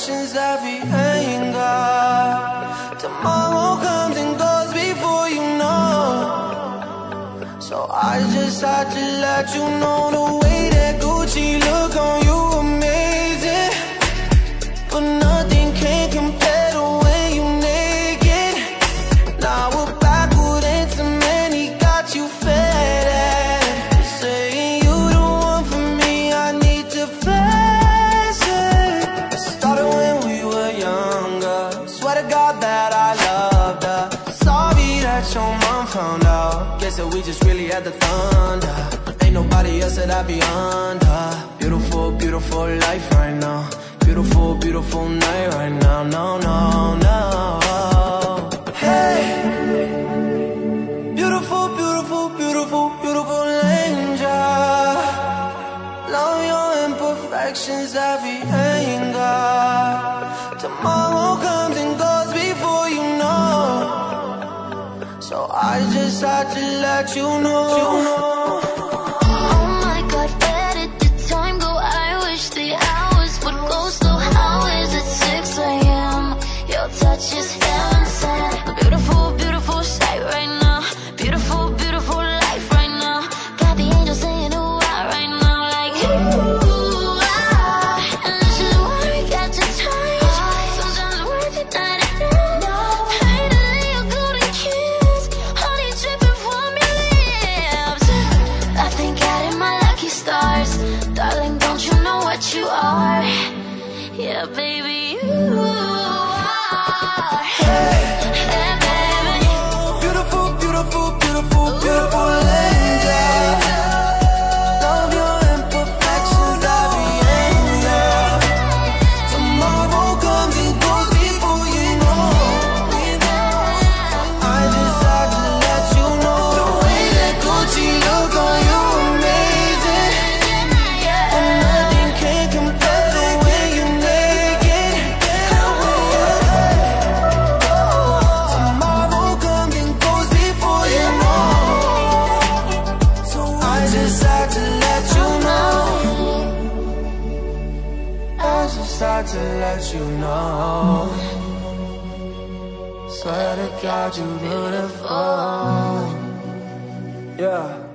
imperfections, every anger. Tomorrow comes and goes before you know. So I just had to let you know the way that Gucci look on you amazing, but nothing can compare to when you naked. Now we're backward and cement, he got you fed. Saying you the one for me, I need to flex it. It started when we were younger. Swear to God that I loved her. Sorry that your mom found out. Guess that we just really had the thunder. Ain't nobody else that I be under. Beautiful, beautiful life right now. Beautiful, beautiful night right now. No, no, no. Hey, beautiful, beautiful, beautiful, beautiful angel. Love your imperfections, every anger. Tomorrow comes and goes before you know. So I just had to let you know. Touch is heaven sent. Beautiful, beautiful sight right now. Beautiful, beautiful life right now. Got the angels saying ooh ah right now, like ooh ah. And this is why we got to touch. Sometimes worth it night and day. Pain to lay a golden kiss, honey dripping from your lips. I thank God in my lucky stars. Darling, don't you know what you are? Yeah, baby, you. Beautiful, beautiful, beautiful, beautiful angel. Love your imperfections, every anger. Tomorrow comes and goes before you know. I just had to let you know the way that Gucci look on you amazing, but nothing can compare to when you naked. Tomorrow comes and goes before you know. So I just had to let you know. I just had to let you know. Swear to God, you're beautiful. Yeah.